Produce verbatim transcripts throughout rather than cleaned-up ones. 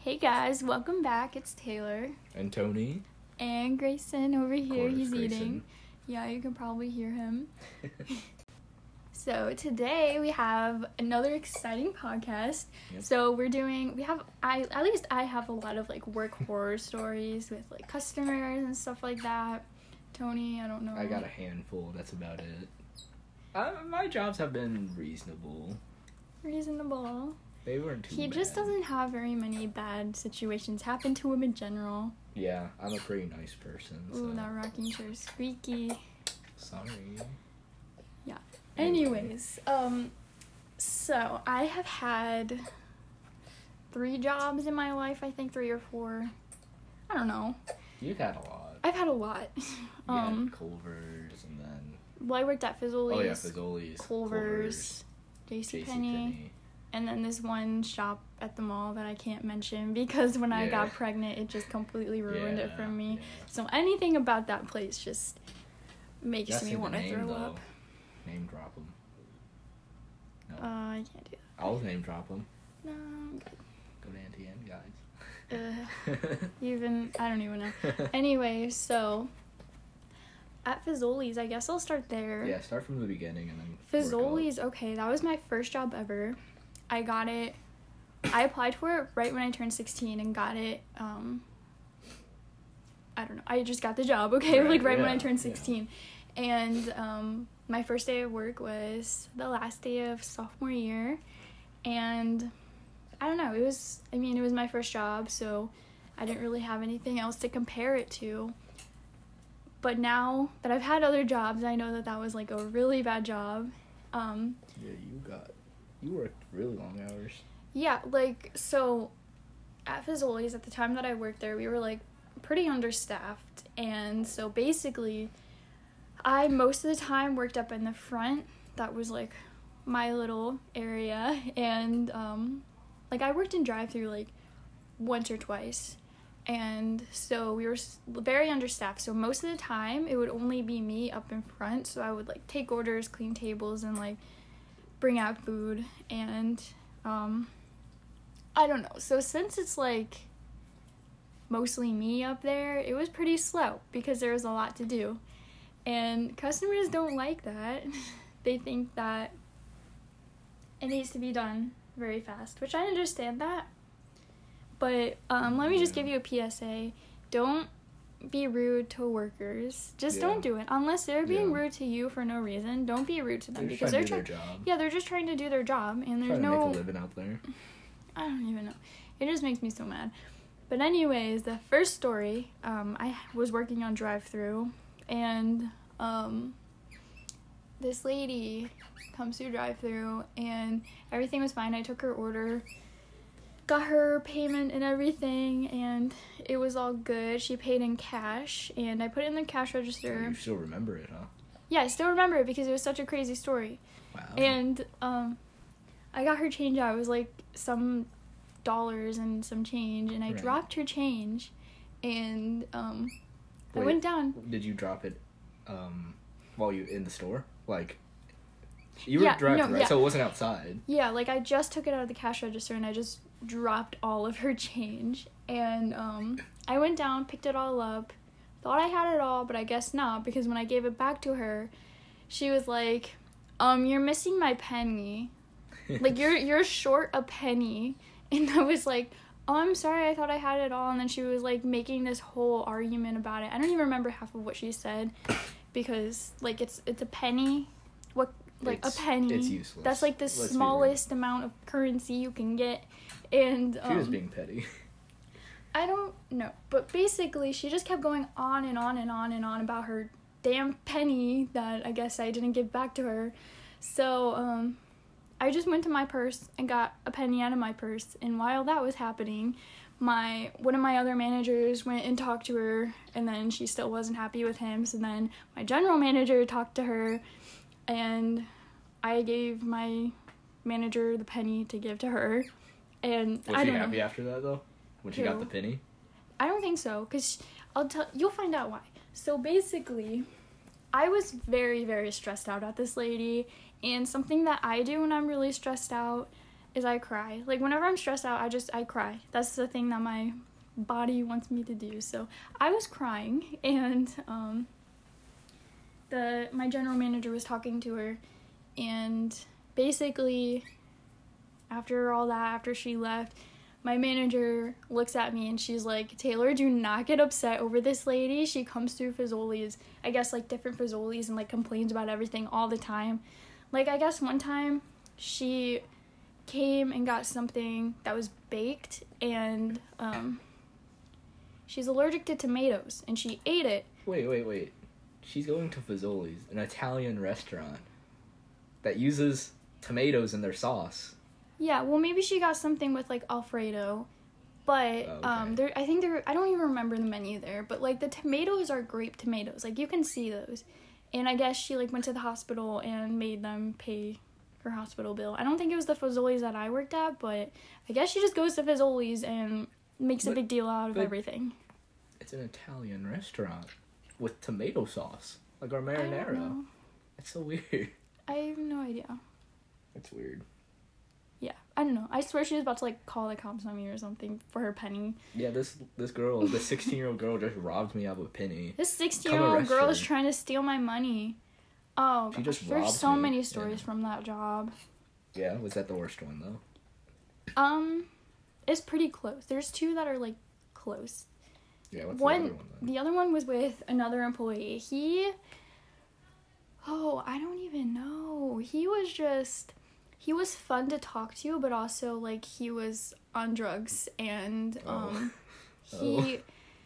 Hey guys, welcome back. It's Taylor. And Tony. And Grayson over here. He's He's eating. Yeah, you can probably hear him. So today we have another exciting podcast. Yep. So we're doing, we have, I at least I have a lot of like work horror stories with like customers and stuff like that. Tony, I don't know. I got a handful. That's about it. Uh, my jobs have been reasonable. Reasonable. They weren't too He bad. just doesn't have very many bad situations happen to him in general. Yeah, I'm a pretty nice person. So. Ooh, that rocking chair is squeaky. Sorry. Yeah. Anyways, um, so I have had three jobs in my life, I think three or four. I don't know. You've had a lot. I've had a lot. You um, had Culver's and then... Well, I worked at Fazoli's. Oh yeah, Fazoli's. Culver's, JCPenney. And then this one shop at the mall that I can't mention because when yeah. I got pregnant, it just completely ruined yeah, it for me. Yeah. So anything about that place just makes Just me want to throw though. up. Name drop them. No. Uh, I can't do that. I'll name drop them. No, I'm good. Go to Auntie Anne, guys. Uh, even, I don't even know. Anyway, so at Fazoli's, I guess I'll start there. Yeah, start from the beginning and then Fazoli's, okay, that was my first job ever. I got it, I applied for it right when I turned sixteen and got it, um, I don't know, I just got the job, okay, right, like right yeah, when I turned sixteen. Yeah. And um, my first day of work was the last day of sophomore year, and I don't know, it was, I mean, it was my first job, so I didn't really have anything else to compare it to. But now that I've had other jobs, I know that that was like a really bad job. Um, yeah, you got, you worked really long hours. Yeah, like, so at Fazoli's, at the time that I worked there, we were like pretty understaffed. And so basically, I most of the time worked up in the front. That was like my little area. And um, like I worked in drive-thru like once or twice. And so we were very understaffed. So most of the time, it would only be me up in front. So I would, like, take orders, clean tables, and, like, bring out food. And, um, I don't know. So since it's, like, mostly me up there, it was pretty slow because there was a lot to do. And customers don't like that. They think that it needs to be done very fast, which I understand that. But um, let me just give you a P S A. Don't be rude to workers. Just yeah. don't do it. Unless they're being yeah. rude to you for no reason, don't be rude to them. They're because trying they're to do their job. Yeah, they're just trying to do their job. And there's trying no... to make a living out there. I don't even know. It just makes me so mad. But anyways, the first story, um, I was working on drive-thru. And um, this lady comes through drive-thru. And everything was fine. I took her order. Got her payment and everything, and it was all good. She paid in cash, and I put it in the cash register. Oh, you still remember it, huh? Yeah, I still remember it because it was such a crazy story. Wow. And um, I got her change out. It was like some dollars and some change, and I right. dropped her change, and um, Wait, I went down. Did you drop it um, while you in the store? Like, you were yeah, driving, no, right? Yeah. So it wasn't outside. Yeah, like I just took it out of the cash register, and I just dropped all of her change. And um I went down, picked it all up, thought I had it all, but I guess not, because when I gave it back to her, she was like, um you're missing my penny. Like you're you're short a penny. And I was like, oh, I'm sorry, I thought I had it all. And then she was like making this whole argument about it. I don't even remember half of what she said, because like it's it's a penny. What like it's, a penny. It's useless. That's like the Let's smallest amount of currency you can get. And um, she was being petty. I don't know, but basically she just kept going on and on and on and on about her damn penny that I guess I didn't give back to her. So um I just went to my purse and got a penny out of my purse, and while that was happening, my one of my other managers went and talked to her, and then she still wasn't happy with him. So then my general manager talked to her, and I gave my manager the penny to give to her. And was I she don't happy know. after that though? When she Who? got the penny? I don't think so, because I'll tell you'll find out why. So basically, I was very, very stressed out at this lady, and something that I do when I'm really stressed out is I cry. Like, whenever I'm stressed out, I just, I cry. That's the thing that my body wants me to do. So I was crying, and um, the my general manager was talking to her, and basically, after all that, after she left, my manager looks at me and she's like, Taylor, do not get upset over this lady. She comes through Fazoli's, I guess, like, different Fazoli's, and, like, complains about everything all the time. Like, I guess one time she came and got something that was baked, and um, she's allergic to tomatoes, and she ate it. Wait, wait, wait. She's going to Fazoli's, an Italian restaurant that uses tomatoes in their sauce. Yeah, well, maybe she got something with, like, Alfredo, but, Oh, okay. um, there, I think there, I don't even remember the menu there, but, like, the tomatoes are grape tomatoes, like, you can see those, and I guess she, like, went to the hospital and made them pay her hospital bill. I don't think it was the Fazoli's that I worked at, but I guess she just goes to Fazoli's and makes But- a big deal out of but- everything. It's an Italian restaurant with tomato sauce, like our I don't marinara. know. It's so weird. I have no idea. That's weird. Yeah, I don't know. I swear she was about to, like, call the cops on me or something for her penny. Yeah, this this girl, this sixteen-year-old girl just robbed me of a penny. This sixteen-year-old girl is her. trying to steal my money. Oh, She gosh. just There's robbed so me, many yeah. stories from that job. Yeah, was that the worst one, though? Um, it's pretty close. There's two that are, like, close. Yeah, what's One, the other one, then? the other one was with another employee. He, oh, I don't even know. He was just, he was fun to talk to, but also, like, he was on drugs, and, Oh. um, Oh. he,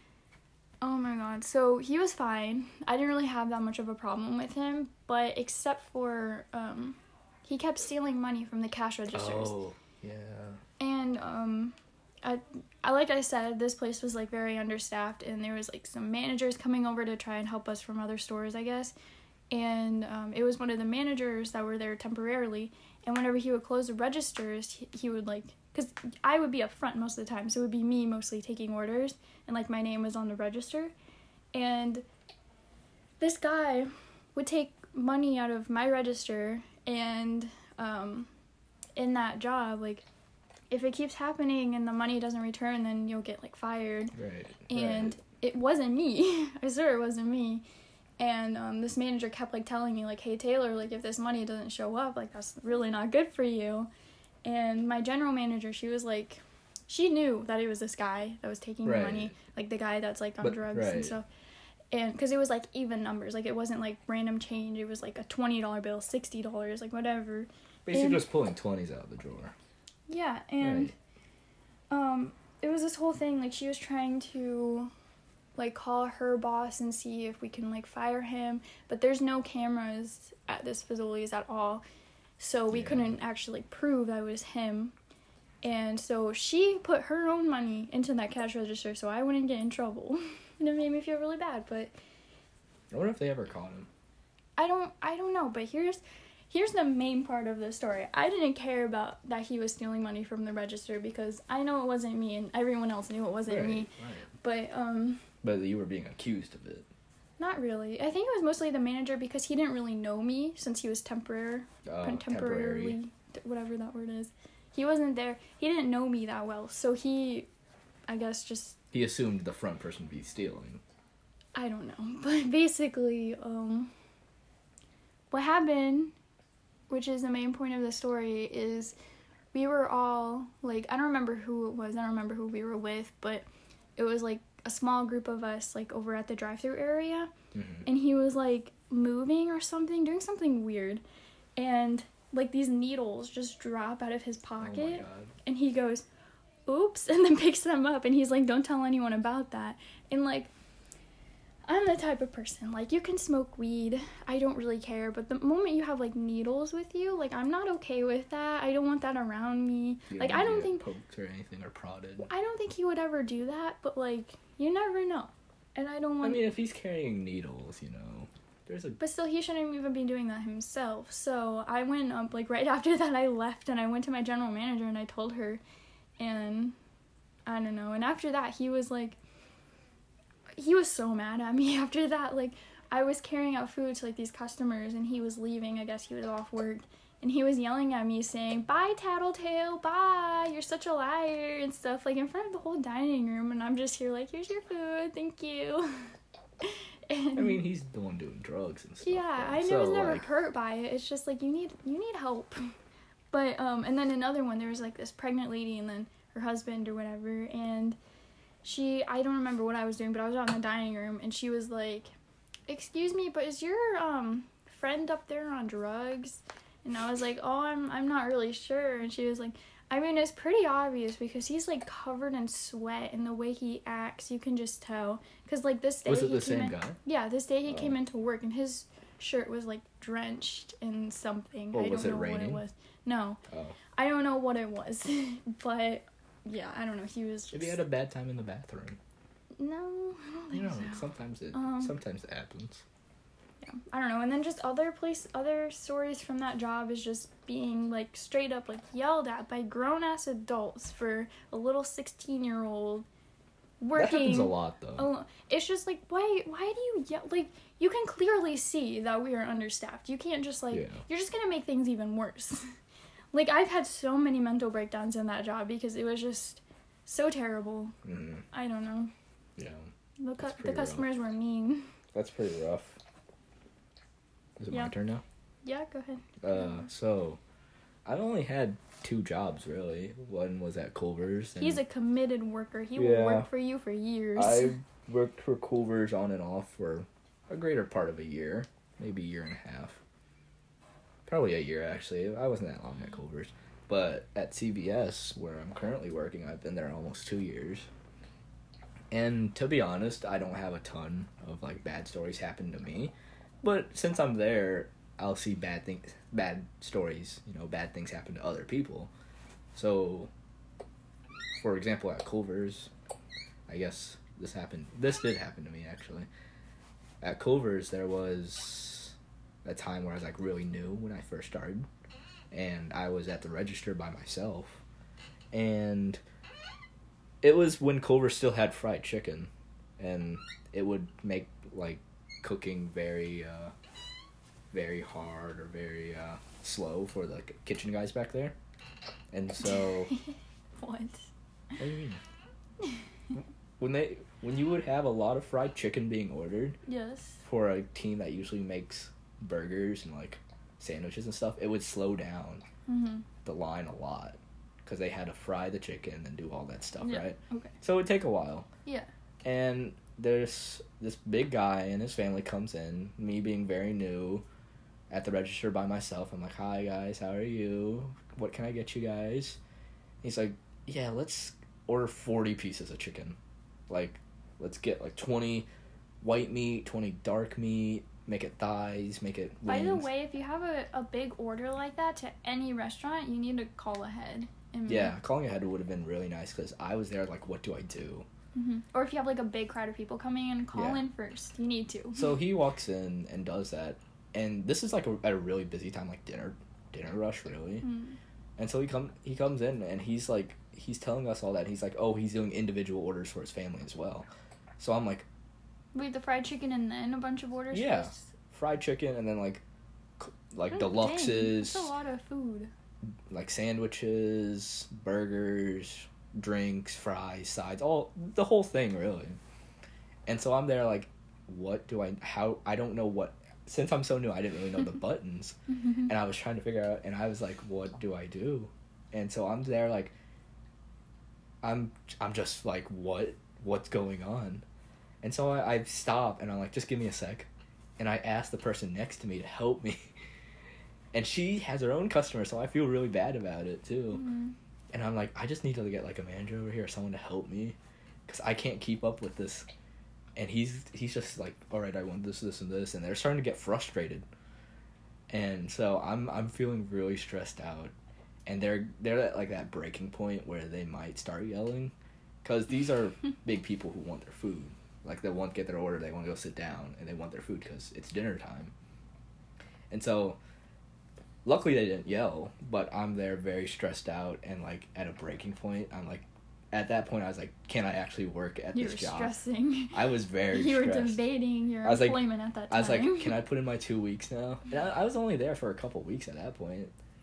oh my god, so he was fine. I didn't really have that much of a problem with him, but except for, um, he kept stealing money from the cash registers. Oh, yeah. And, um, I, I, like I said, this place was, like, very understaffed, and there was, like, some managers coming over to try and help us from other stores, I guess. And, um, it was one of the managers that were there temporarily, and whenever he would close the registers, he, he would, like, because I would be up front most of the time, so it would be me mostly taking orders, and, like, my name was on the register. And this guy would take money out of my register, and, um, in that job, like, if it keeps happening and the money doesn't return, then you'll get, like, fired. Right. And right. it wasn't me. I swear it wasn't me. And um, this manager kept, like, telling me, like, hey, Taylor, like, if this money doesn't show up, like, that's really not good for you. And my general manager, she was, like, she knew that it was this guy that was taking Right. the money, like, the guy that's, like, on But- drugs right. and stuff. And because it was, like, even numbers. Like, it wasn't, like, random change. It was, like, a twenty dollar bill, sixty dollars, like, whatever. Basically and- just pulling twenties out of the drawer. Yeah, and Right. um, it was this whole thing, like, she was trying to, like, call her boss and see if we can, like, fire him, but there's no cameras at this Fazoli's at all, so we Yeah. couldn't actually prove that it was him, and so she put her own money into that cash register so I wouldn't get in trouble, and it made me feel really bad, but I wonder if they ever caught him. I don't, I don't know, but here's... Here's the main part of the story. I didn't care about that he was stealing money from the register because I know it wasn't me and everyone else knew it wasn't Right, me. right. But, um, But you were being accused of it. not really. I think it was mostly the manager because he didn't really know me since he was temporary, Uh, temporarily, temporary. whatever that word is. He wasn't there. He didn't know me that well. So he, I guess, just, He assumed the front person would be stealing. I don't know. But basically, um, what happened, which is the main point of the story, is we were all, like, I don't remember who it was, I don't remember who we were with, but it was, like, a small group of us, like, over at the drive-thru area, Mm-hmm. and he was, like, moving or something, doing something weird, and, like, these needles just drop out of his Oh my pocket, god. and he goes, oops, and then picks them up, and he's like, don't tell anyone about that, and, like, I'm the type of person, like, you can smoke weed, I don't really care, but the moment you have, like, needles with you, like, I'm not okay with that, I don't want that around me, You like, didn't I don't get think, poked or anything or prodded. I don't think he would ever do that, but, like, you never know, and I don't I want, mean, if he's carrying needles, you know, there's a... but still, he shouldn't even be doing that himself, so I went up, like, right after that, I left, and I went to my general manager, and I told her, and, I don't know, and after that, he was, like, he was so mad at me after that, like, I was carrying out food to, like, these customers, and he was leaving, I guess he was off work, and he was yelling at me saying, "Bye, Tattletale, bye, you're such a liar," and stuff, like, in front of the whole dining room, and I'm just here like, "Here's your food, thank you." And, I mean, he's the one doing drugs and stuff. yeah, though. I so, was never like, hurt by it. It's just like, you need you need help. But um, and then another one, there was like this pregnant lady and then her husband or whatever, and she, I don't remember what I was doing, but I was out in the dining room, and she was like, "Excuse me, but is your um friend up there on drugs?" And I was like, "Oh, I'm I'm not really sure." And she was like, "I mean, it's pretty obvious because he's like covered in sweat, and the way he acts, you can just tell." Because like this day, was it he the came same in, guy? Yeah, this day he Oh. came into work, and his shirt was like drenched in something. Oh, I don't was it know what raining? it was. No, Oh. I don't know what it was, but yeah, I don't know. He was just Maybe he had a bad time in the bathroom. no, I don't You think know, so. sometimes it Um, sometimes it happens. Yeah, I don't know. And then just other place, other stories from that job is just being like straight up like yelled at by grown ass adults for a little sixteen year old working. That happens a lot though. alone. It's just like, why why do you yell? Like, you can clearly see that we are understaffed. You can't just like Yeah. you're just gonna make things even worse. Like, I've had so many mental breakdowns in that job because it was just so terrible. Mm, I don't know. yeah, The, cu- That's the pretty rough. customers were mean. that's pretty rough. Is it Yeah. my turn now? Yeah, go ahead. Uh, so I've only had two jobs really. One was at Culver's. And He's a committed worker. He Yeah. will work for you for years. I worked for Culver's on and off for a greater part of a year, maybe a year and a half. Probably a year, actually. I wasn't that long at Culver's. But at C V S, where I'm currently working, I've been there almost two years. And to be honest, I don't have a ton of, like, bad stories happen to me. But since I'm there, I'll see bad things, bad stories, you know, bad things happen to other people. So, for example, at Culver's, I guess this happened, this did happen to me, actually. At Culver's, there was a time where I was, like, really new when I first started. And I was at the register by myself. And it was when Culver's still had fried chicken. And it would make, like, cooking very, uh, very hard or very, uh, slow for the kitchen guys back there. And so... What? What do you mean? When they, when you would have a lot of fried chicken being ordered Yes. for a team that usually makes burgers and, like, sandwiches and stuff, it would slow down Mm-hmm. the line a lot because they had to fry the chicken and do all that stuff, Yeah. right? Okay. So it would take a while. Yeah. And there's this big guy and his family comes in, me being very new at the register by myself. I'm like, "Hi guys, how are you? What can I get you guys?" He's like, "Yeah, let's order forty pieces of chicken. Like, let's get like twenty white meat, twenty dark meat, make it thighs, make it wings." By the way, if you have a, a big order like that to any restaurant, you need to call ahead. And Yeah, calling ahead would have been really nice because I was there like, what do I do? Mm-hmm. Or if you have like a big crowd of people coming in, call Yeah. in first. You need to. So he walks in and does that. And this is like a, at a really busy time, like dinner dinner rush, really. Mm. And so he come he comes in and he's like, he's telling us all that. He's like, oh, he's doing individual orders for his family as well. So I'm like, Wait, the fried chicken and then a bunch of orders? Yeah. First? fried chicken and then like c- like Oh, dang, deluxes, That's a lot of food. like sandwiches, burgers, drinks, fries, sides, all the whole thing really. And so I'm there like, what do I how I don't know what, since I'm so new I didn't really know the buttons. And I was trying to figure out and I was like, what do I do? And so I'm there like I'm I'm just like, what what's going on? And so I, I stop and I'm like, just give me a sec. And I ask the person next to me to help me. And she has her own customer, so I feel really bad about it too. Mm-hmm. And I'm like, I just need to get like a manager over here or someone to help me, because I can't keep up with this. And he's he's just like, all right, I want this, this, and this, and they're starting to get frustrated. And so I'm I'm feeling really stressed out, and they're they're at like that breaking point where they might start yelling, because these are big people who want their food. Like, they want to get their order, they want to go sit down, and they want their food because it's dinner time. And so, luckily they didn't yell, but I'm there very stressed out and, like, at a breaking point. I'm like, at that point, I was like, can I actually work at You this were job? stressing. I was very You were stressed. debating your I was like- employment at that time. I was like, can I put in my two weeks now? And I, I was only there for a couple weeks at that point.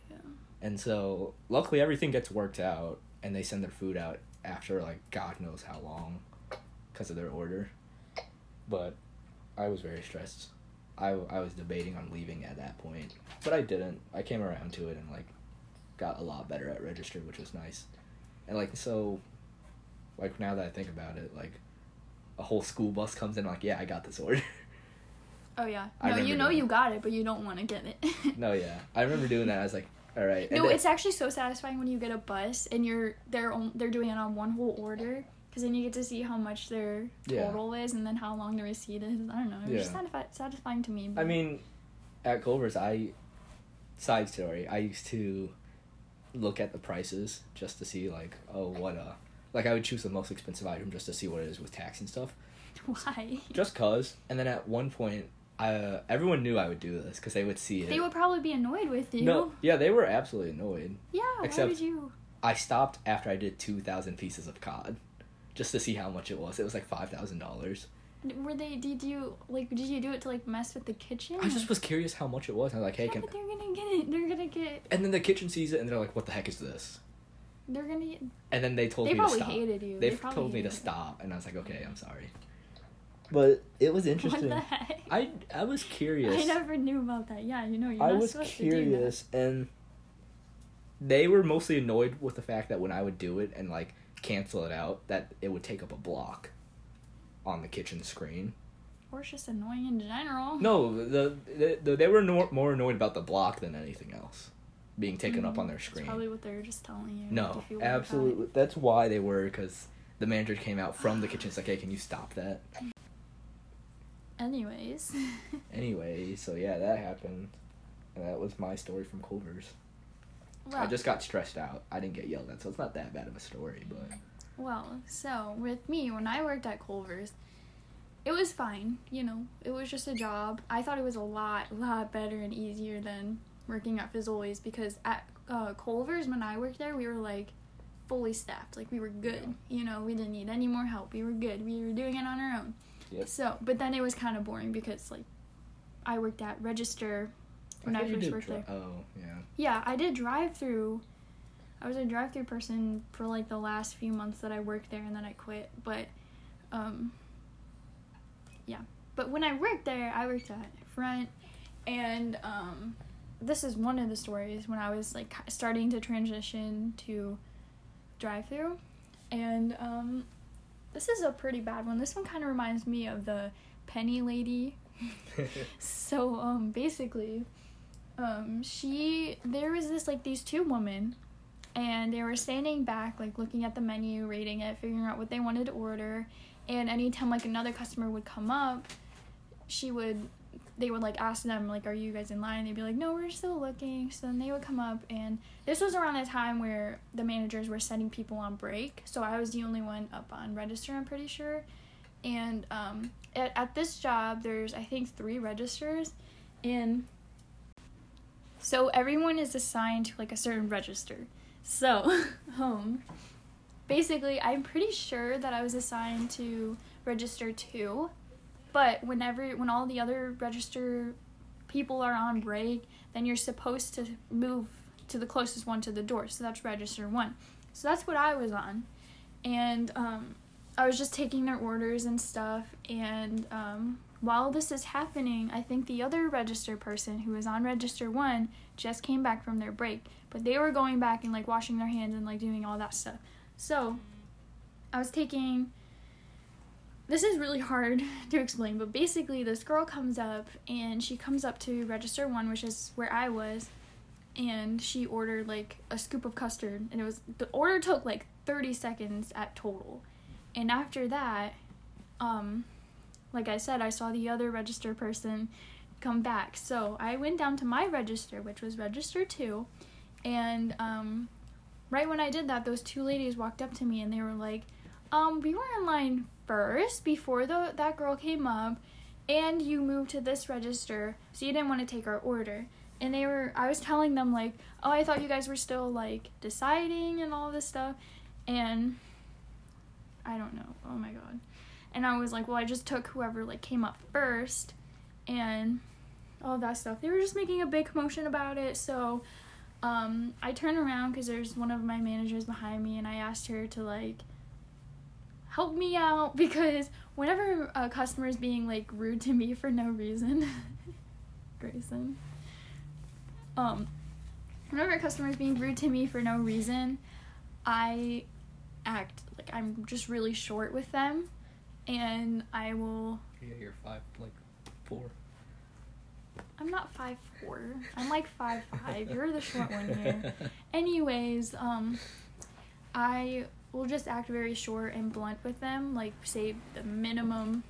And so, luckily, everything gets worked out, and they send their food out after, like, God knows how long, because of their order. But I was very stressed. I, I was debating on leaving at that point, but I didn't. I came around to it and, like, got a lot better at register, which was nice. And, like, so, like, now that I think about it, like, a whole school bus comes in, like, yeah, I got this order. Oh, yeah. I No, you know doing you got it, but you don't want to get it. No, yeah. I remember doing that. I was like, all right. No, then, it's actually so satisfying when you get a bus and you're they're on, they're doing it on one whole order, because then you get to see how much their total yeah. is and then how long the receipt is. I don't know. It's yeah. just satisfi- satisfying to me. But... I mean, at Culver's, I side story. I used to look at the prices just to see like, oh, what uh, like I would choose the most expensive item just to see what it is with tax and stuff. Why? Just cause. And then at one point, Uh, everyone knew I would do this because they would see it. They would probably be annoyed with you. No, yeah, they were absolutely annoyed. Yeah, Except why did you? I stopped after I did two thousand pieces of cod, just to see how much it was. It was like five thousand dollars. Were they? Did you like? Did you do it to like mess with the kitchen? I just was curious how much it was. I was like, hey, yeah, can. But they're gonna get it. They're gonna get. And then the kitchen sees it and they're like, what the heck is this? They're gonna. Get... And then they told they me to stop. They probably hated you. They, they told me to it. stop, and I was like, okay, I'm sorry. But it was interesting. What the heck? I I was curious. I never knew about that. Yeah, you know, you're I not was supposed curious, to do that. and they were mostly annoyed with the fact that when I would do it and like cancel it out, that it would take up a block on the kitchen screen. Or it's just annoying in general. No, the, the, the they were no, more annoyed about the block than anything else being taken mm-hmm. up on their screen. That's probably what they were just telling you. No, absolutely. That's why they were, because the manager came out from the kitchen. It's like, hey, can you stop that? Anyways. anyway, so yeah, that happened. And that was my story from Culver's. Well, I just got stressed out. I didn't get yelled at, so it's not that bad of a story, but... Well, so, with me, when I worked at Culver's, it was fine, you know. It was just a job. I thought it was a lot, lot better and easier than working at Fazoli's, because at uh, Culver's, when I worked there, we were, like, fully staffed. Like, we were good. Yeah. You know, we didn't need any more help. We were good. We were doing it on our own. Yep. So, but then it was kind of boring because, like, I worked at Register when I, I first worked dri- there. Oh, yeah. Yeah, I did drive-through. I was a drive-through person for, like, the last few months that I worked there, and then I quit. But, um, yeah. But when I worked there, I worked at front, and, um, this is one of the stories when I was, like, starting to transition to drive-through, and, um... this is a pretty bad one. This one kind of reminds me of the Penny Lady. So, um, basically, um, she, there was this, like, these two women, and they were standing back, like, looking at the menu, rating it, figuring out what they wanted to order, and anytime, like, another customer would come up, she would, they would, like, ask them, like, are you guys in line? And they'd be like, no, we're still looking. So then they would come up, and this was around a time where the managers were sending people on break, so I was the only one up on register, I'm pretty sure. And um, at, at this job, there's, I think, three registers, and so everyone is assigned to, like, a certain register. So, um, basically, I'm pretty sure that I was assigned to register two. But whenever, when all the other register people are on break, then you're supposed to move to the closest one to the door. So that's register one. So that's what I was on. And um, I was just taking their orders and stuff. And um, while this is happening, I think the other register person who was on register one just came back from their break. But they were going back and, like, washing their hands and, like, doing all that stuff. So I was taking... This is really hard to explain, but basically this girl comes up, and she comes up to register one, which is where I was, and she ordered, like, a scoop of custard, and it was, the order took, like, thirty seconds at total, and after that, um, like I said, I saw the other register person come back, so I went down to my register, which was register two, and, um, right when I did that, those two ladies walked up to me, and they were like, um, we were in line first before the that girl came up, and you moved to this register, so you didn't want to take our order. And they were, I was telling them, like, oh, I thought you guys were still, like, deciding and all this stuff, and I don't know, oh my god. And I was like, well, I just took whoever, like, came up first, and all that stuff. They were just making a big commotion about it, so um, I turn around because there's one of my managers behind me, and I asked her to, like, help me out, because whenever a customer is being, like, rude to me for no reason, Grayson, um, whenever a customer is being rude to me for no reason, I act like I'm just really short with them, and I will... Yeah, you're five, like, four. I'm not five four. I'm like five five. You're the short one here. Anyways, um, I will just act very short and blunt with them, like say the minimum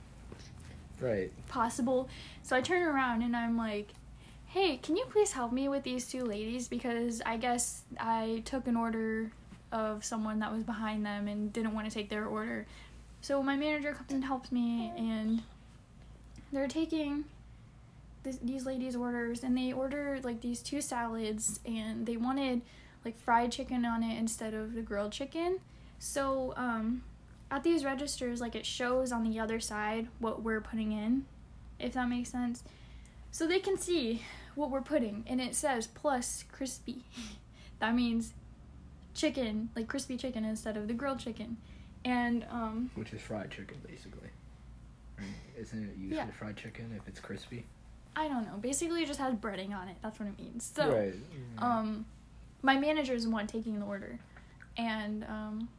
right possible. So I turn around and I'm like, hey, can you please help me with these two ladies? Because I guess I took an order of someone that was behind them and didn't want to take their order. So my manager comes and helps me, and they're taking this, these ladies' orders, and they ordered like these two salads, and they wanted like fried chicken on it instead of the grilled chicken. So um at these registers, like, it shows on the other side what we're putting in, if that makes sense. So they can see what we're putting, and it says plus crispy. That means chicken, like crispy chicken instead of the grilled chicken. And um which is fried chicken, basically. Right? Isn't it usually yeah. fried chicken if it's crispy? I don't know. Basically, it just has breading on it. That's what it means. So, right. um, my manager is the one taking the order, and um,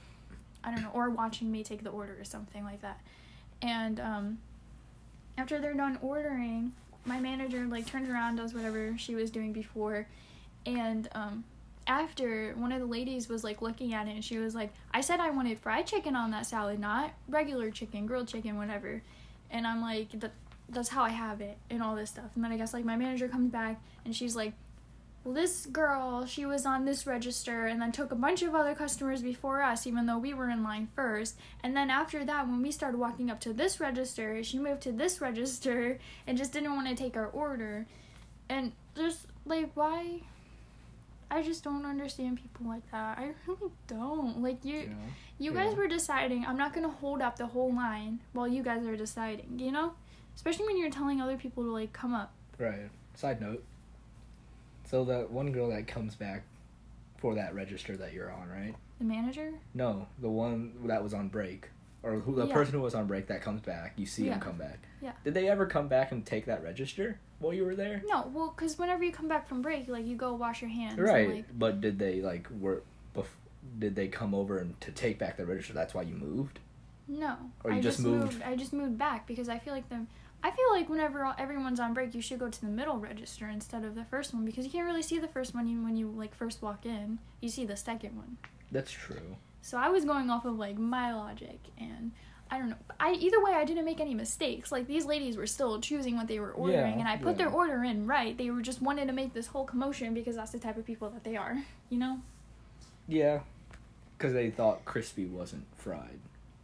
I don't know, or watching me take the order or something like that. And um, after they're done ordering, my manager like turns around, does whatever she was doing before, and um, after, one of the ladies was like looking at it, and she was like, "I said I wanted fried chicken on that salad, not regular chicken, grilled chicken, whatever." And I'm like, that. That's how I have it, and all this stuff. And then I guess, like, my manager comes back, and she's like, well, this girl, she was on this register, and then took a bunch of other customers before us, even though we were in line first. And then after that, when we started walking up to this register, she moved to this register, and just didn't want to take our order. And just, like, why? I just don't understand people like that. I really don't. Like, you, Yeah. you Yeah. guys were deciding, I'm not going to hold up the whole line while you guys are deciding, you know? Especially when you're telling other people to, like, come up. Right. Side note. So the one girl that comes back for that register that you're on, right? The manager? No, the one that was on break. Or who the Yeah. person who was on break that comes back. You see Yeah. him come back. Yeah. Did they ever come back and take that register while you were there? No, well, because whenever you come back from break, like, you go wash your hands. Right. And, like, But did they, like, were... Bef- did they come over and to take back the register? That's why you moved? no. Or you I just moved? I just moved back because I feel like the... I feel like whenever all, everyone's on break, you should go to the middle register instead of the first one, because you can't really see the first one even when you, like, first walk in. You see the second one. That's true. So I was going off of, like, my logic, and I don't know. I Either way, I didn't make any mistakes. Like, these ladies were still choosing what they were ordering, Yeah, and I put yeah. their order in right. They were just wanting to make this whole commotion because that's the type of people that they are, you know? Yeah. Because they thought crispy wasn't fried.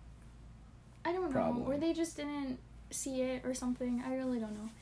I don't know. Problem. Or they just didn't see it or something. I really don't know.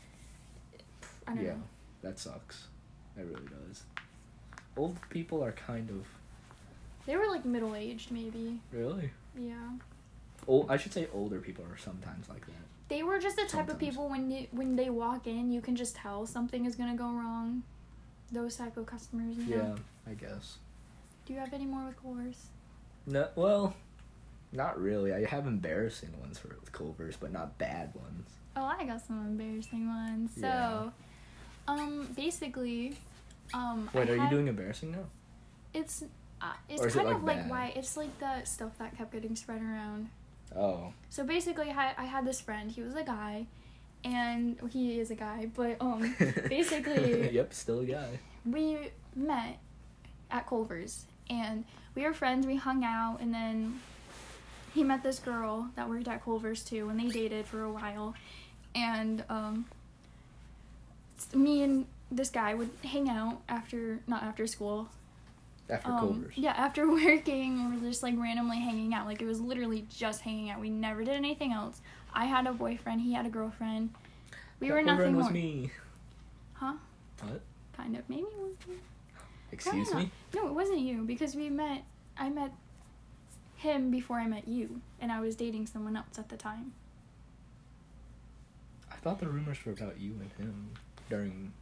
I don't yeah, know. that sucks. That really does. Old people are kind of... They were, like, middle-aged, maybe. Really? Yeah. Old, I should say older people are sometimes like that. They were just the type Sometimes. of people when you, when they walk in, you can just tell something is gonna go wrong. Those type of customers, you know? Yeah, I guess. Do you have any more with Culver's? No, well, not really. I have embarrassing ones for with Culver's, but not bad ones. Oh, I got some embarrassing ones. So, Yeah. um, basically, um, Wait, I are you had- doing embarrassing now? It's, uh, Or it's is it, kind like, of like bad? why it's like the stuff that kept getting spread around. Oh. So basically, I, I had this friend. He was a guy, and he is a guy. But um, basically, Yep, still a guy. we met at Culver's, and we were friends. We hung out, and then he met this girl that worked at Culver's too, and they dated for a while. And um, me and this guy would hang out after, not after school. After Um, Culver's. yeah, after working, or just like randomly hanging out. Like, it was literally just hanging out. We never did anything else. I had a boyfriend. He had a girlfriend. We That were nothing girlfriend more. was me. Huh? What? Kind of. Maybe. It was me. Excuse Probably me? not. No, it wasn't you, because we met. I met him before I met you, and I was dating someone else at the time. I thought the rumors were about you and him during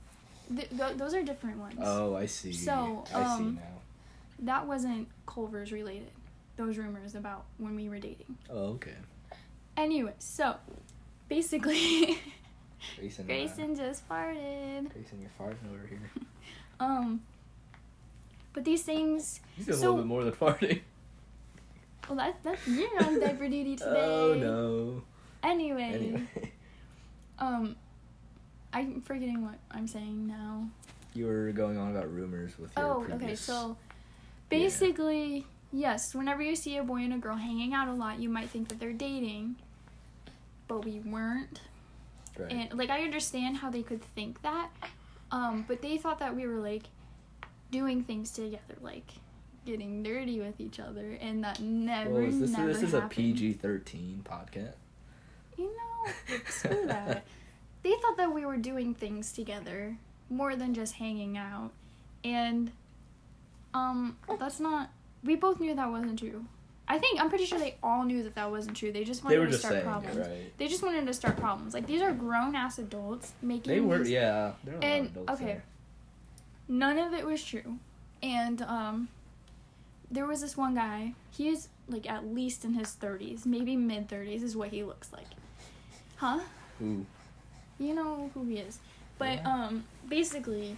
th- th- those are different ones. Oh, I see. So, I see um, now. That wasn't Culver's related. Those rumors about when we were dating. Oh, okay. Anyway, so basically, Grayson, Grayson uh, just farted. Grayson, you're farting over here. Um, but these things. You did a so, little bit more than farting. Well, that's that's you're on diaper duty today. Oh no. Anyway. Anyway. Um, I'm forgetting what I'm saying now. You were going on about rumors with your Oh, previous... okay. So, basically, yeah. yes. Whenever you see a boy and a girl hanging out a lot, you might think that they're dating, but we weren't. Right. And like, I understand how they could think that, um, but they thought that we were like doing things together, like getting dirty with each other, and that never, well, is this, never this is happened. a P G thirteen podcast. You know, screw that. They thought that we were doing things together more than just hanging out, and um, that's not. We both knew that wasn't true. I think I'm pretty sure they all knew that that wasn't true. They just wanted They were to just start saying problems. it, right? They just wanted to start problems. Like, these are grown ass adults making. They were, these, yeah. There were a and lot of adults okay, there. none of it was true, and um, there was this one guy. He's like at least in his thirties, maybe mid thirties, is what he looks like. Huh? Ooh. You know who he is. But, Yeah. um, basically,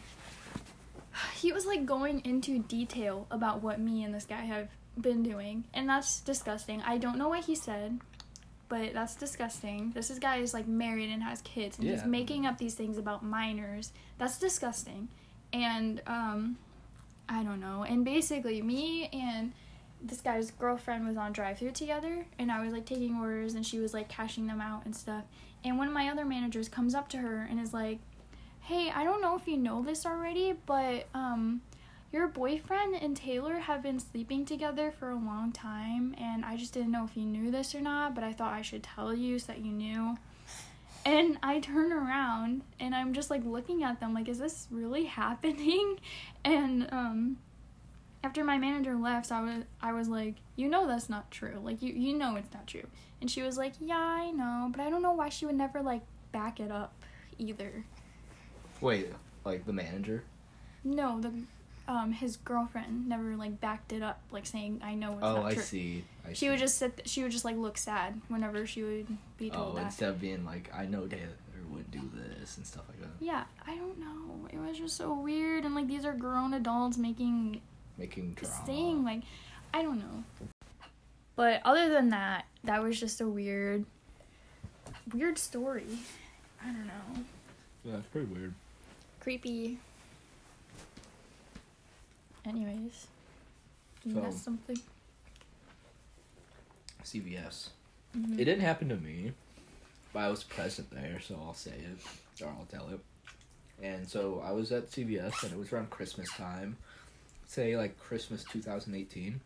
he was, like, going into detail about what me and this guy have been doing. And that's disgusting. I don't know what he said, but that's disgusting. This is guy is, like, married and has kids. And he's Yeah. making up these things about minors. That's disgusting. And, um, I don't know. And basically, me and this guy's girlfriend was on drive-thru together, and I was like taking orders, and she was like cashing them out and stuff. And one of my other managers comes up to her and is like, "Hey, I don't know if you know this already, but um your boyfriend and Taylor have been sleeping together for a long time, and I just didn't know if you knew this or not, but I thought I should tell you so that you knew." And I turn around and I'm just like looking at them like, is this really happening? And um after my manager left, I was I was like, you know that's not true. Like, you, you know it's not true. And she was like, yeah, I know. But I don't know why she would never, like, back it up either. Wait, like the manager? No, the um his girlfriend never, like, backed it up, like, saying, I know it's Oh, not I true. see. I She see. would just sit, she would just, like, look sad whenever she would be told Oh, that. instead of being like, I know Taylor would do this and stuff like that. Yeah, I don't know. It was just so weird. And, like, these are grown adults making... Making drama. saying like I don't know, but other than that, that was just a weird weird story. I don't know, Yeah, it's pretty weird. creepy. Anyways, you So- ask something? C V S. Mhm. It didn't happen to me, but I was present there, so I'll say it, or I'll tell it. And so I was at C V S, and it was around Christmas time. Say, like, Christmas two thousand eighteen.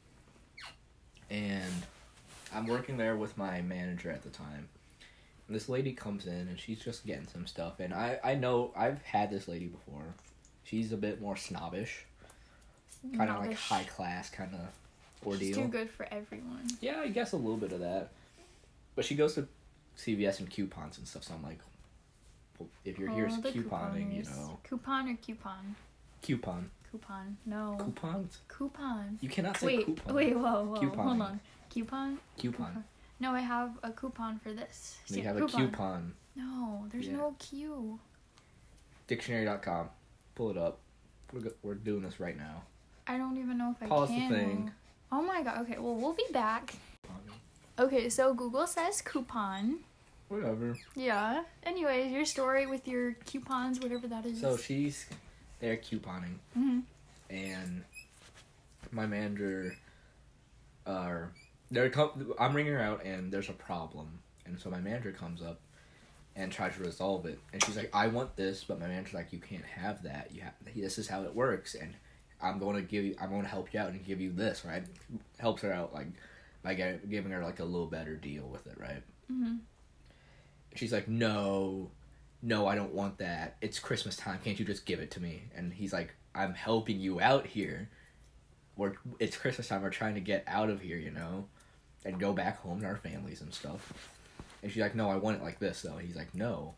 And I'm working there with my manager at the time. And this lady comes in, and she's just getting some stuff. And I, I know, I've had this lady before. She's a bit more snobbish. Kind of like Snobbish. high class kind of ordeal. She's too good for everyone. Yeah, I guess a little bit of that. But she goes to C V S and coupons and stuff, so I'm like, well, if you're here Oh, the couponing, you couponers. know. Coupon or coupon? Coupon. Coupon. No. Coupons? Coupon. You cannot say Wait, coupon. wait, whoa, whoa, Couponing. hold on. Coupon? Coupon. No, I have a coupon for this. You See, have a coupon. No, there's Yeah. no Q. Dictionary dot com. Pull it up. We're, go- we're doing this right now. I don't even know if I Pause the can. thing. Oh my god. Okay, well, we'll be back. Okay, so Google says coupon. Whatever. Yeah. Anyways, your story with your coupons, whatever that is. So she's there couponing, hmm and my manager, uh, there com- I'm ringing her out, and there's a problem, and so my manager comes up and tries to resolve it, and she's like, "I want this," but my manager's like, "You can't have that. You have this is how it works, and I'm going to give you, I'm going to help you out and give you this, right?" Helps her out like by get, giving her like a little better deal with it, right? hmm She's like, no, no, I don't want that. It's Christmas time. Can't you just give it to me? And he's like, I'm helping you out here. We're, it's Christmas time. We're trying to get out of here, you know, and go back home to our families and stuff. And she's like, no, I want it like this, though. And he's like, no,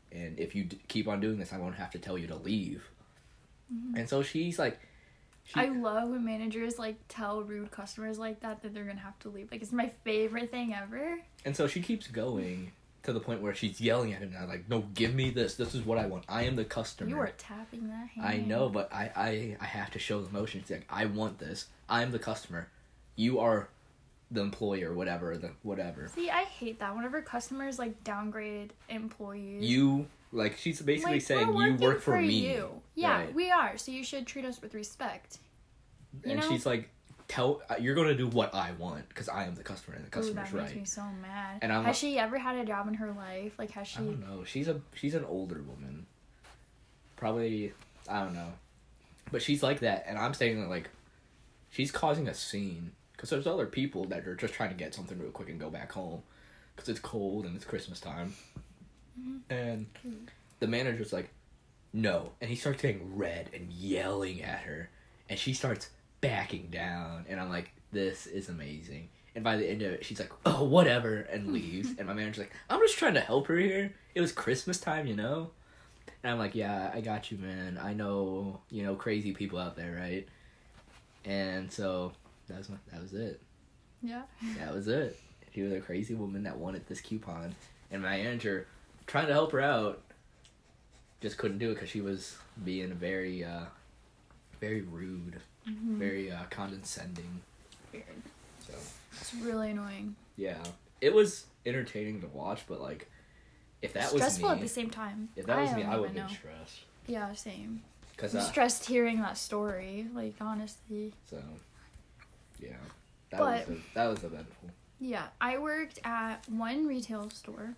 and if you d- keep on doing this, I'm going to have to tell you to leave. Mm-hmm. And so she's like, she, I love when managers like tell rude customers like that that they're gonna have to leave. Like, it's my favorite thing ever. And so she keeps going to the point where she's yelling at him now, like, no, give me this. This is what I want. I am the customer. You are tapping that hand. I know, but I, I, I have to show the motion. She's like, I want this. I'm the customer. You are the employer, whatever, the whatever. See, I hate that. Whenever customers like downgrade employees. You, like, she's basically like, saying, we're you work for, for me. You. Yeah, right. we are. So you should treat us with respect. You and know? she's like, tell you're gonna do what I want because I am the customer and the customer's Ooh, that right. makes me so mad. And I'm has like, she ever had a job in her life? Like, has she? I don't know. She's a she's an older woman. Probably, I don't know, but she's like that, and I'm saying that like, she's causing a scene because there's other people that are just trying to get something real quick and go back home because it's cold and it's Christmas time, Mm-hmm. and the manager's like, no, and he starts getting red and yelling at her, and she starts backing down, and I'm like, this is amazing. And by the end of it, she's like, oh, whatever, and leaves. And my manager's like, I'm just trying to help her here. It was Christmas time, you know? And I'm like, yeah, I got you, man. I know, you know, crazy people out there, right? And so, that was, my, that was it. Yeah. That was it. She was a crazy woman that wanted this coupon. And my manager, trying to help her out, just couldn't do it because she was being very, uh, very rude. Mm-hmm. Very uh, condescending. Weird. So It's really annoying. yeah, it was entertaining to watch, but like, if that was Stressful me, at the same time. if that was I me, don't I would even have been know. stressed. Yeah, same. Cause I'm uh, stressed hearing that story. Like, honestly. so yeah, that But- was a, that was eventful. Yeah, I worked at one retail store,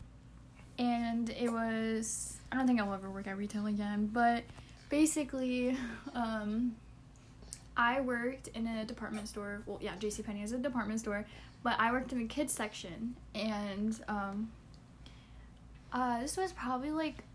and it was, I don't think I'll ever work at retail again, but basically, um, I worked in a department store. Well, yeah, JCPenney is a department store, but I worked in the kids section, and um, uh, this was probably like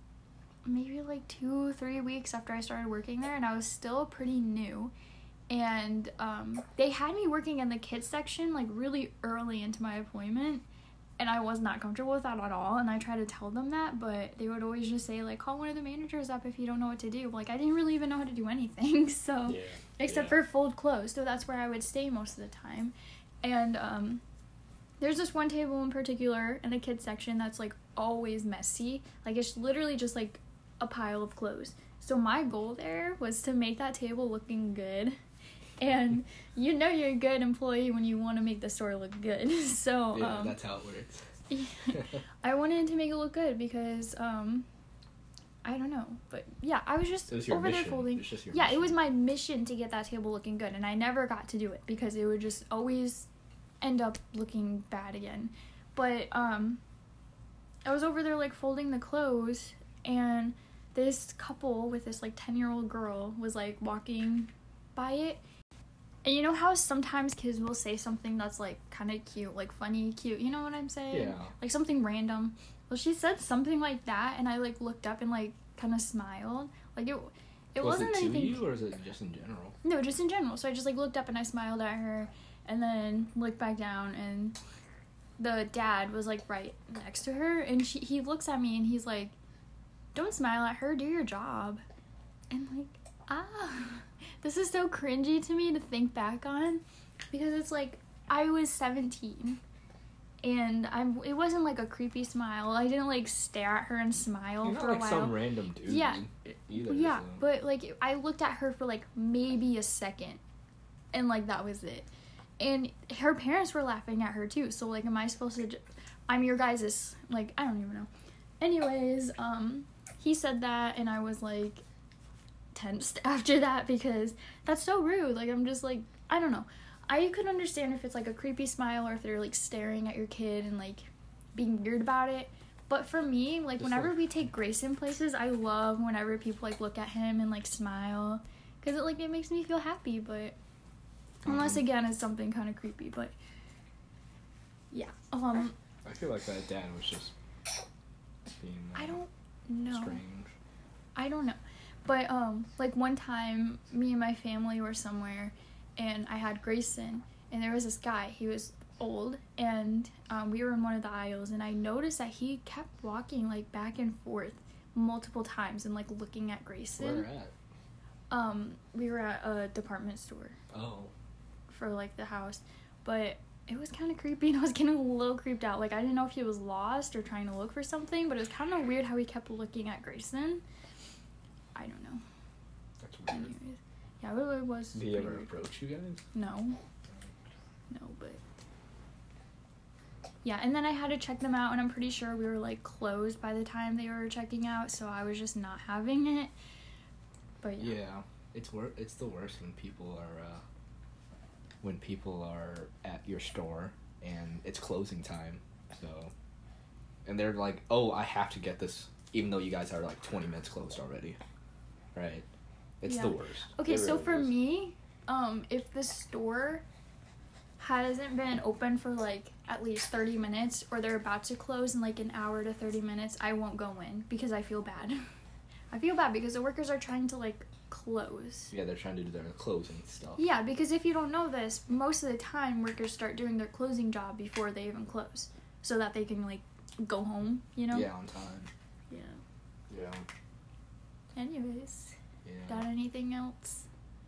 maybe like two, three weeks after I started working there, and I was still pretty new. And um, they had me working in the kids section like really early into my appointment, and I was not comfortable with that at all. And I tried to tell them that, but they would always just say like, call one of the managers up if you don't know what to do. Like, I didn't really even know how to do anything, so Yeah. except yeah. for fold clothes. So that's where I would stay most of the time. And um, there's this one table in particular in the kids section that's like always messy. Like, it's literally just like a pile of clothes. So my goal there was to make that table looking good. And you know you're a good employee when you want to make the store look good. So Yeah, um, that's how it works. I wanted to make it look good because um, I don't know, but yeah, I was just It was your over mission. there folding. It was just your yeah, mission. it was my mission to get that table looking good, and I never got to do it because it would just always end up looking bad again. But um, I was over there like folding the clothes, and this couple with this like ten year old girl was like walking by it. And you know how sometimes kids will say something that's like kind of cute, like funny, cute, you know what I'm saying? Yeah. Like something random. Well, she said something like that, and I like looked up and like kind of smiled. Like it, it was wasn't it to anything. you or is it just in general? No, just in general. So I just like looked up and I smiled at her, and then looked back down, and the dad was like right next to her, and she he looks at me and he's like, "Don't smile at her. Do your job." And like, ah. This is so cringy to me to think back on, because it's like I was seventeen, and I'm. It wasn't like a creepy smile. I didn't like stare at her and smile You're not for like a while. some random dude. Yeah. Either. Yeah, so. but like I looked at her for like maybe a second, and like that was it. And her parents were laughing at her too. So like, am I supposed to? J- I'm your guys's like I don't even know. Anyways, um, he said that, and I was like tensed after that because that's so rude. Like, I'm just like, I don't know. I could understand if it's like a creepy smile or if they're like staring at your kid and like being weird about it. But for me, like, Just whenever like- we take Grayson places, I love whenever people like look at him and like smile, because it like it makes me feel happy. But unless Um, again it's something kind of creepy. But yeah, um, I feel like that dad was just being uh, I don't know. strange. I don't know. But, um, like, one time, me and my family were somewhere, and I had Grayson, and there was this guy. He was old, and um, we were in one of the aisles, and I noticed that he kept walking like back and forth multiple times and like looking at Grayson. Where at? Um, we were at a department store Oh. for like the house, but it was kind of creepy, and I was getting a little creeped out. Like I didn't know if he was lost or trying to look for something, but it was kind of weird how he kept looking at Grayson. I don't know. That's weird. Anyways, yeah, it really was. Did he pretty ever weird. approach you guys? No. No, but yeah, and then I had to check them out, and I'm pretty sure we were like closed by the time they were checking out, so I was just not having it. But yeah, Yeah, it's wor- It's the worst when people are uh, when people are at your store and it's closing time. So, and they're like, "Oh, I have to get this," even though you guys are like twenty minutes closed already. Right? It's Yeah. the worst. Okay, It so really for is. me, um, if the store hasn't been open for like at least thirty minutes, or they're about to close in like an hour to thirty minutes, I won't go in because I feel bad. I feel bad because the workers are trying to like close. Yeah, they're trying to do their closing stuff. Yeah, because if you don't know this, most of the time workers start doing their closing job before they even close, so that they can like go home, you know? Yeah, on time. Yeah. Yeah. Anyways, Yeah. got anything else?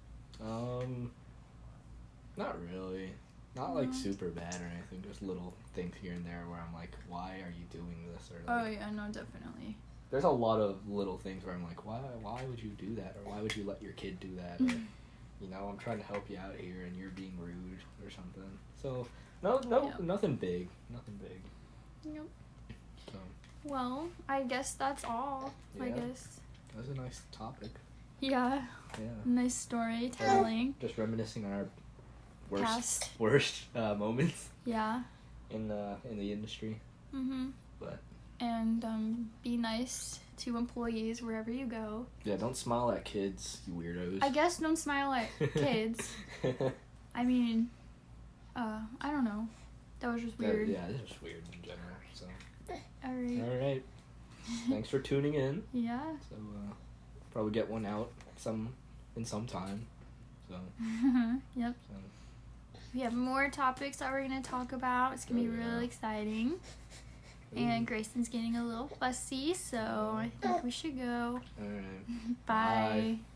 Um, not really. Not like No. super bad or anything. Just little things here and there where I'm like, why are you doing this? Or Oh like, yeah, no, definitely. there's a lot of little things where I'm like, why? Why would you do that? Or why would you let your kid do that? Or, you know, I'm trying to help you out here and you're being rude or something. So no, no, Yeah. nothing big. Nothing big. Yep. So Well, I guess that's all. I Yeah. guess. that was a nice topic. Yeah. Yeah. Nice storytelling. Just reminiscing on our worst Past. worst uh, moments Yeah. in the in the industry. Mhm. But And um, be nice to employees wherever you go. yeah, don't smile at kids, you weirdos. I guess don't smile at kids. I mean, uh, I don't know. That was just That- weird. yeah, this is weird in general. So, All right. all right. Thanks for tuning in. Yeah. So, uh, probably get one out some in some time. So, Yep. so We have more topics that we're gonna talk about. It's gonna Oh, be yeah. really exciting. And Grayson's getting a little fussy, so I think we should go. all right. Bye. Bye.